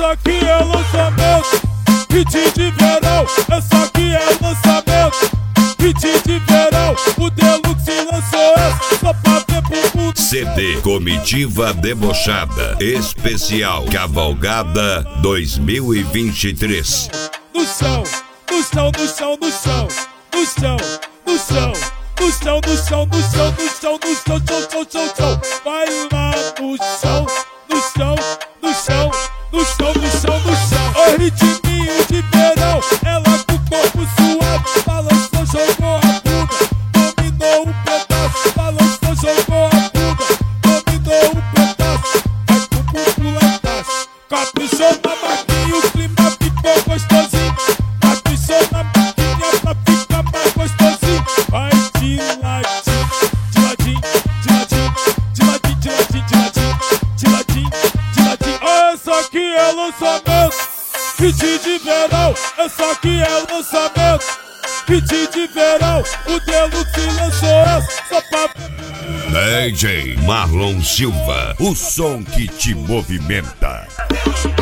Essa aqui é lançamento, hit de verão. Essa aqui é lançamento, hit de verão. O Deluxe lançou essa só pra ver pro mundo. CD Comitiva Debochada Especial Cavalgada 2023. No chão, no chão, no chão, no chão, no chão, no chão, no chão, no chão, no chão, no chão, no chão, chão, chão, chão. Vai lá no chão, no chão, no chão, no chão, no chão, no chão. O ritminho de verão, ela com o corpo suave, balançou, jogou a bunda, dominou um pedaço, balançou, jogou a bunda, dominou um pedaço. Vai pro bumbum lá embaixo, caprichou na marquinha, o clima ficou gostosinho. Caprichou na marquinha pra ficar mais gostosinho. Vai de ladinho, de ladinho, de ladinho, de ladinho, de ladinho, de ladinho, de ladinho, de ladinho. Essa aqui é lançamento, hit de verão. Essa aqui é lançamento, hit de verão. O Deluxe lançou essa só pra DJ Marlon Silva, o som que te movimenta.